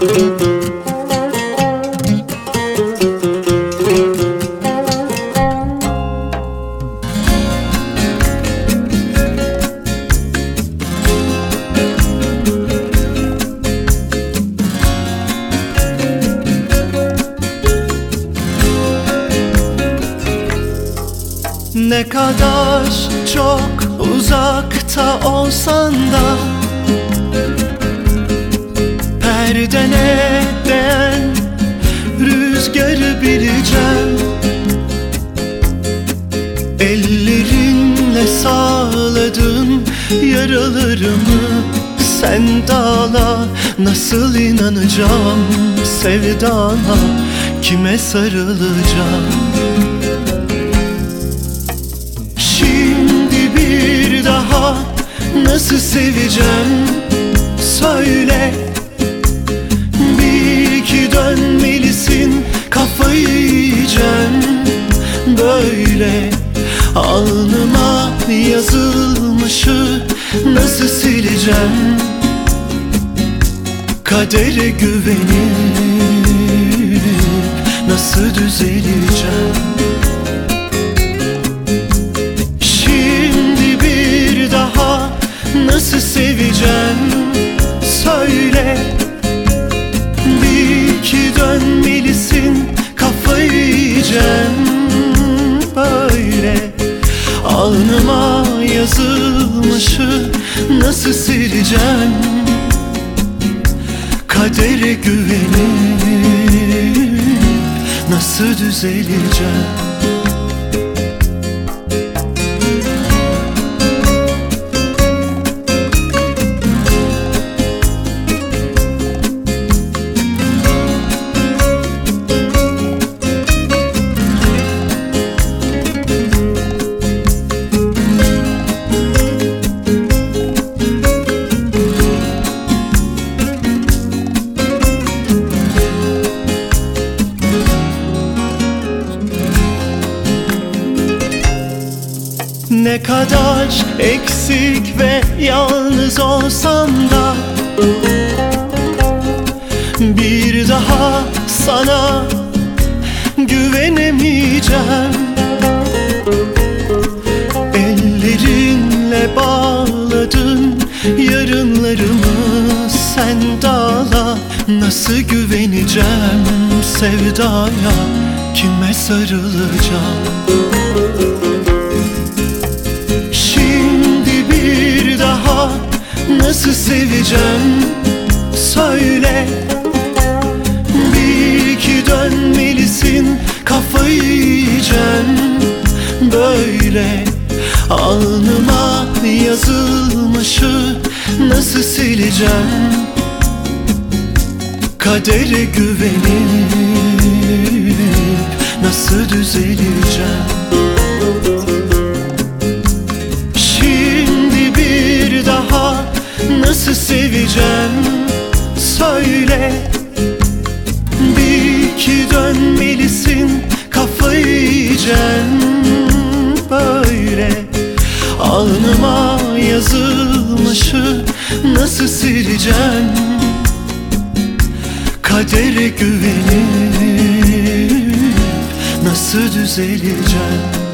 Ne kadar çok uzakta olsan da perdene değen rüzgarı bileceğim. Ellerinle sağladın yaralarımı, sen dağla, nasıl inanacağım sevdana, kime sarılacağım? Şimdi bir daha nasıl seveceğim söyle. Bil ki dönmelisin, kafayı yiyeceğim. Böyle alnıma yazılmışı nasıl sileceğim? Kadere güvenip nasıl düzeleceğim? Şimdi bir daha nasıl seveceğim söyle. Bil ki dönmelisin, kafayı yiyeceğim. Böyle alnıma yazılmışı nasıl sileceğim? Kadere güvenip nasıl düzeleceğim? Ne kadar eksik ve yalnız olsam da bir daha sana güvenemeyeceğim. Ellerinle bağladın yarınlarımı, sen dağla, nasıl güveneceğim sevdaya, kime sarılacağım? Nasıl seveceğim söyle. Bil ki dönmelisin, kafayı yiyeceğim. Böyle alnıma yazılmışı nasıl sileceğim? Kadere güvenip nasıl düzeleceğim? Şimdi bir daha nasıl seveceğim söyle. Bil ki dönmelisin, kafayı yiyeceğim. Böyle alnıma yazılmışı nasıl sileceğim? Kadere güvenip nasıl düzeleceğim?